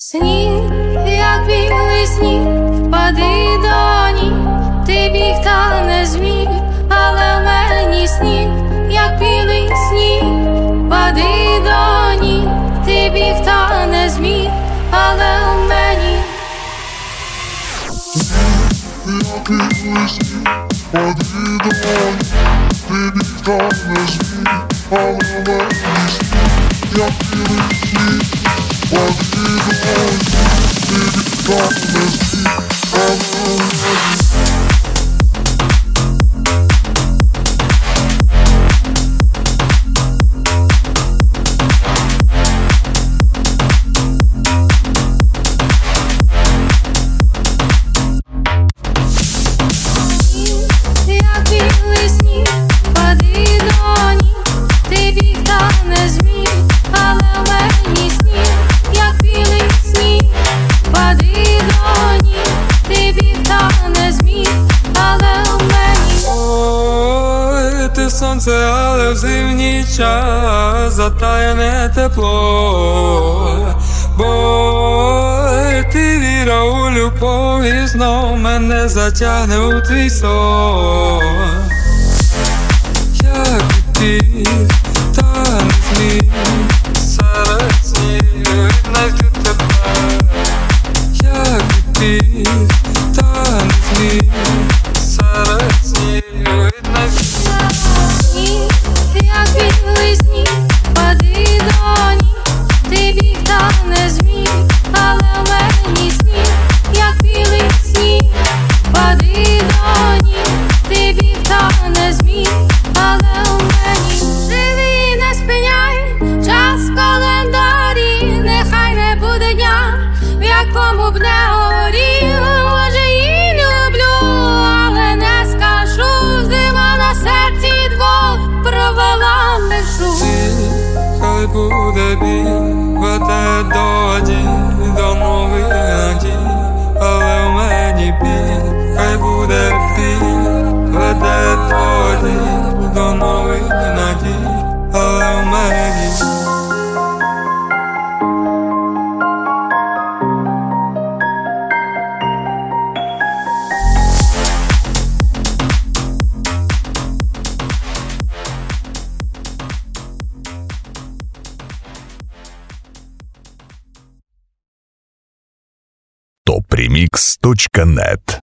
Сніг, як білий сніг, пади до ніг, ти біг та не зміг, але в мені сніг, як білий сніг, пади до ніг, ти біг та не зміг, але в мені. Як білий сніг, пади до ніг, ти біг та не зміг, але в мені сніг, як білий сніг, пади до ніг, ти біг та не зміг, але в мені. Сонце, але в зимній час затаяне тепло, бо ти віра у любов і знов мене затягне у твій сон. Як ти та не зміг серед снігу віднайти тебе, як ти та не зміг серед снігу віднайти. Як білий сніг, пади до ніг, ти біг та не зміг, але в мені сніг, як білий сніг, пади до ніг, ти біг та не зміг, але в мені. Живи, не спиняй, час в календарі, нехай не буде дня, в якому б не горів. Може, її люблю, але не скажу, зима на серці двох провела межу. Хай буде біль, веде до нових надій, але в мені біль, хай буде біль, веде до нових надій, але в мені. topremix.net